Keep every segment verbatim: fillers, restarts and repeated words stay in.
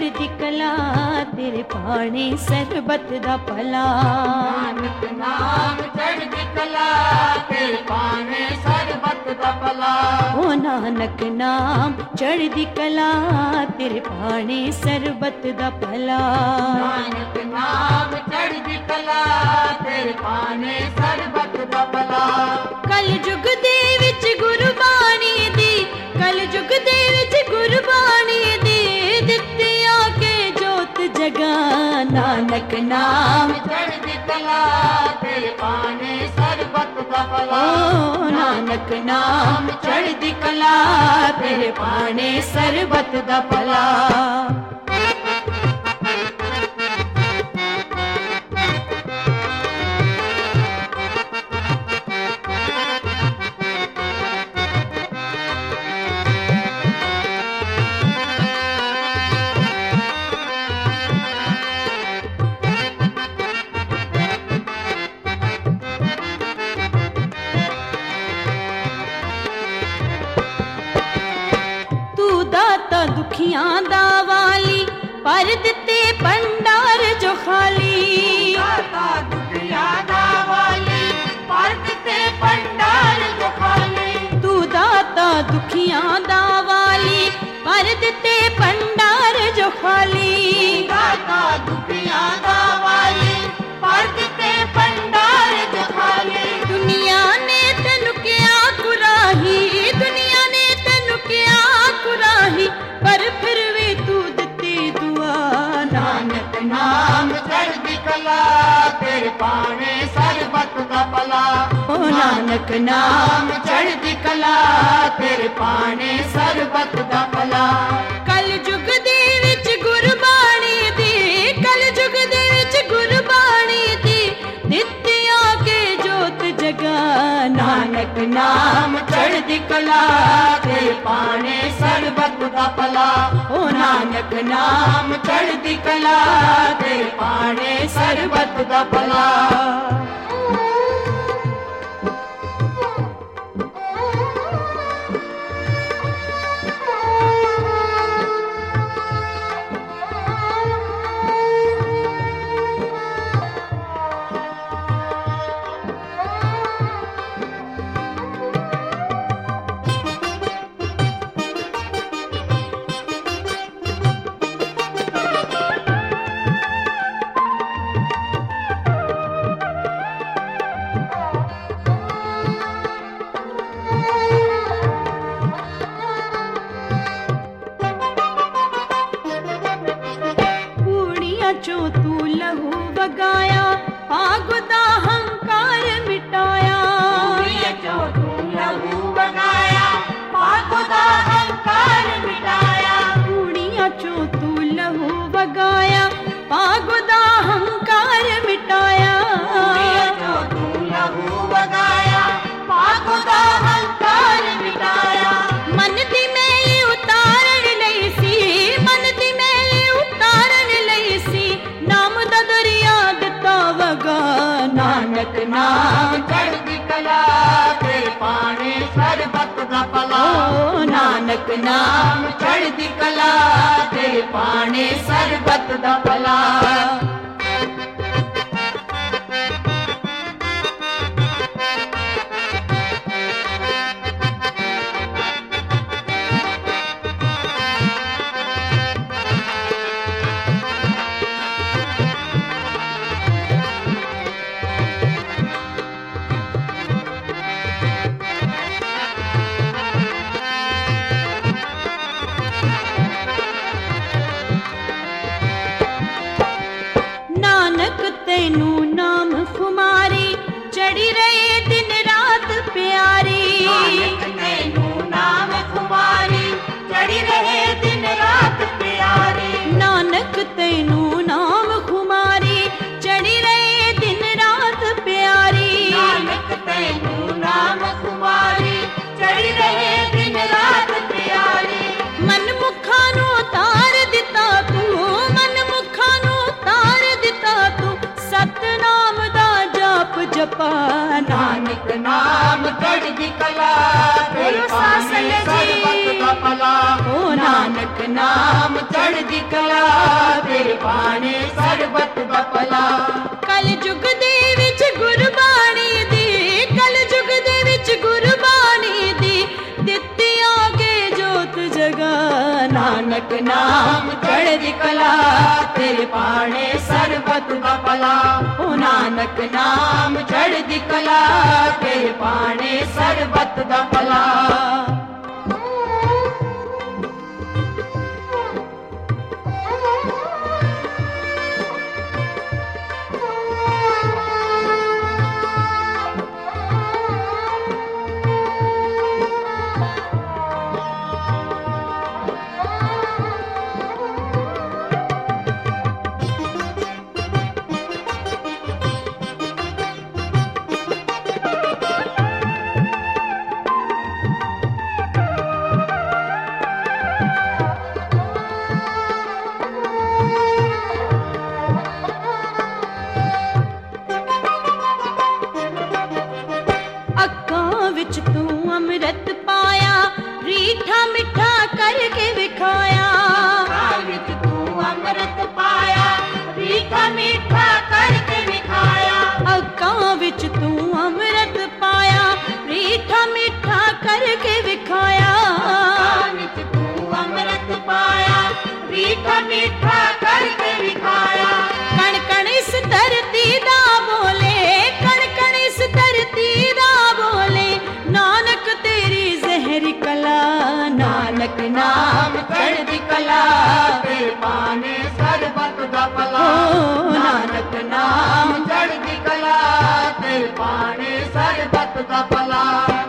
चढ़दी कला तेरे पाने सरबत दा भला। नानक नाम चढ़दी कला तेरे पाने सरबत दा भला। ओ नानक नाम चढ़दी कला तेरे पाने सरबत दा भला। नानक नाम चढ़दी कला तेरे पाने सरबत दा भला। कल जुग दे विच गुरबाणी दी, कल जुग दे विच गुरबाणी दी दित्ती आके जोत जगा। नानक नाम चढ़दी कला तेरे पाने सरबत दा भला। ओ नानक नाम चढ़दी कला तेरे पाने सरबत दा भला। दुखियां दा वाली पर दिते भंडार जो खाली। दाता दुखियां दा वाली पर दिते भंडार जो खाली। तू दाता दुखियां दा वाली पर दिते भंडार जो खाली। दाता दुखियां दा वाली पर दिते भंडार जो खाली। दुनिया ने तेनु क्या कुराही, दुनिया ने तेनु क्या कुराही पर फिर भी तू दिती दुआ। नानक नाम चढ़दी कला तेरे पाने सरबत दा भला। ओ नानक नाम चढ़दी कला तेरे पाने सरबत दा भला। कल जुग दे विच गुरबाणी दी, कल जुग दे विच गुरबाणी दी दित्ती आके जोत जगा। नानक नाम चढ़दी कला तेरे पाने सरबत दा भला। ओ नानक नाम चढ़दी कला तेरे पाने सरबत दा भला। चो तू लहू बगाया आग दा हंकार मिटाया। चो तू लहू बगाया आग दा हंकार मिटाया। कुड़ियां चो तू लहू बगाया आग दा हंकार मिटाया। चो तू लहू बगाया आग दा हंकार मिटाया। मन दी मैली उतारन लई सी, मन दी मैली उतारन लई सी नाम दा दरिया दिता वगा। नानक नाम चढ़दी कला तेरे पाने सरबत दा भला। ओ नानक नाम चढ़दी कला तेरे पाने सरबत दा भला। नानक तेनू नाम खुमारी चढ़ी रहे दिन रात प्यारी। नानक तेनू नाम खुमारी चढ़ी रहे दिन रात प्यारी। नानक तेनू नाम खुमारी चढ़ी रहे दिन रात प्यारी। नानक तेनू नाम खुमारी चढ़ी रहे दिन रात प्यारी। मन मुखा नू तार दिता तू, मन मुखा नू तार दिता तू सतनाम दा जाप जपा। नानक नाम चढ़दी कला तेरे पाने सरबत दा भला। ओ नानक ਨਾਮ ਚੜ੍ਹਦੀ ਕਲਾ ਤੇਰੇ ਬਾਣੇ ਸਰਬਤ ਦਾ ਭਲਾ। ਕਲ ਯੁਗ ਦੇ ਵਿੱਚ ਗੁਰਬਾਣੀ ਦੀ, ਕਲ ਯੁਗ ਦੇ ਵਿੱਚ ਗੁਰਬਾਣੀ ਦੀ ਦਿੱਤੀ ਆਗੇ ਜੋਤ ਜਗਾ। ਨਾਨਕ ਨਾਮ ਚੜ੍ਹਦੀ ਕਲਾ ਤੇਰੇ ਬਾਣੇ ਸਰਬਤ ਦਾ ਭਲਾ। ਓ ਨਾਨਕ ਨਾਮ ਚੜ੍ਹਦੀ ਕਲਾ ਤੇਰੇ ਬਾਣੇ ਸਰਬਤ ਦਾ ਭਲਾ। ਵਿੱਚ ਤੂੰ ਅੰਮ੍ਰਿਤ ਪਾਇਆ, ਰੀਠਾ ਮਿੱਠਾ ਕਰਕੇ ਵਿਖਾਇਆ। ਅੱਖਾਂ ਵਿੱਚ ਤੂੰ ਅੰਮ੍ਰਿਤ ਪਾਇਆ, ਰੀਠਾ ਮਿੱਠਾ ਕਰਕੇ ਵਿਖਾਇਆ। ਅੱਖਾਂ ਵਿੱਚ ਤੂੰ ਅੰਮ੍ਰਿਤ ਪਾਇਆ, ਰੀਠਾ ਮਿੱਠਾ ਕਰਕੇ ਵਿਖਾਇਆ। ਅੱਖਾਂ ਵਿੱਚ ਤੂੰ ਅੰਮ੍ਰਿਤ ਪਾਇਆ, ਰੀਠਾ ਮਿੱਠਾ ਕਰਕੇ ਵਿਖਾਇਆ। ਕਣ ਕਣ ਇਸ ਧਰਤੀ ਦਾ ਬੋਲੇ, ਕਣ ਕਣ ਇਸ ਧਰਤੀ ਦਾ ਬੋਲੇ, ਨਾਨਕ ਤੇਰੀ ਜ਼ਹਿਰੀ ਕਲਾ। ਨਾਨਕ ਨਾਮ ਚੜ੍ਹਦੀ ਕਲਾ ਤੇਰੇ ਬਾਣੇ ਸਰਬਤ ਦਾ ਭਲਾ। ਨਾਨਕ ਨਾਮ ਚੜ੍ਹਦੀ ਕਲਾ ਤੇਰੇ ਬਾਣੇ ਸਰਬਤ ਦਾ ਭਲਾ।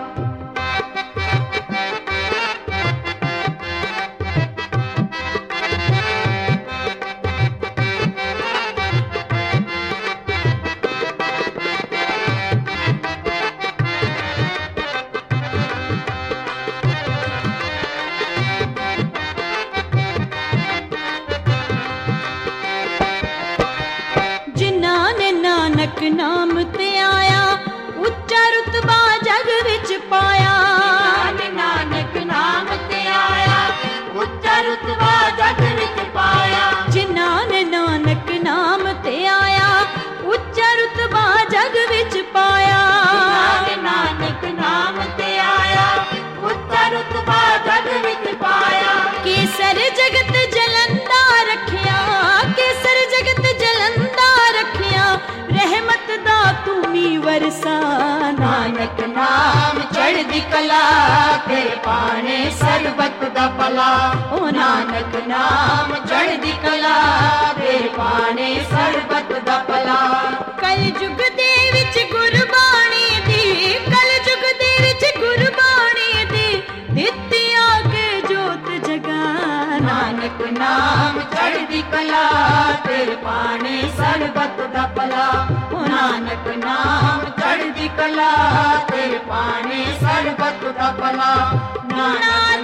ਨਾਨਕ ਨਾਮ ਤੇ ਆਇਆ, ਉੱਚਾ ਰੁਤਬਾ ਜਗ ਵਿੱਚ ਪਾਇਆ। ਨਾਨਕ ਨਾਮ ਤੇ ਆਇਆ, ਉੱਚਾ ਰੁਤਬਾ ਜਗ ਵਿੱਚ ਪਾਇਆ। ਜਿਨ੍ਹਾਂ ਨੇ ਨਾਨਕ ਨਾਮ ਤੇ ਆਇਆ, ਉੱਚਾ ਰੁਤਬਾ ਜਗ ਵਿੱਚ ਪਾਇਆ। ਨਾਨਕ ਨਾਮ ਤੇ ਆਇਆ, ਉੱਚਾ ਰੁਤਬਾ ਜਗ ਵਿੱਚ ਪਾਇਆ। ਕੇਸਰ ਜਗਤ ਜਲੰਦਾ ਰੱਖਿਆ, ਕੇਸਰ ਜਗਤ ਜਲੰਦਾ ਰੱਖਿਆ, ਰਹਿਮਤ ਦਾ ਤੂੰ ਵਰਸਾ। ਨਾਨਕ ਨਾਮ ਚੜ੍ਹਦੀ ਕਲਾ ਤੇਰੇ ਬਾਣੇ ਸਰਬਤ ਦਾ ਭਲਾ। ਓ ਨਾਨਕ ਨਾਮ ਚੜ੍ਹਦੀ ਕਲਾ ਤੇਰੇ ਬਾਣੇ ਸਰਬਤ ਦਾ ਭਲਾ। ਕਲ ਯੁਗ ਦੇ ਵਿੱਚ ਗੁਰਬਾਣੀ ਦੀ, ਕਲ ਯੁਗ ਦੇ ਵਿੱਚ ਗੁਰਬਾਣੀ ਦੀ ਦਿੱਤੀ ਆਗੇ ਜੋਤ ਜਗਾ। ਨਾਨਕ ਨਾਮ ਚੜ੍ਹਦੀ ਕਲਾ ਤੇਰੇ ਬਾਣੇ ਸਰਬਤ ਦਾ ਭਲਾ। ਓ ਨਾਨਕ ਨਾਮ ਚੜ੍ਹਦੀ ਕਲਾ ਤੇਰੇ ਬਾਣੇ ਸਰਬਤ ਦਾ ਭਲਾ। ਨਾਨਕ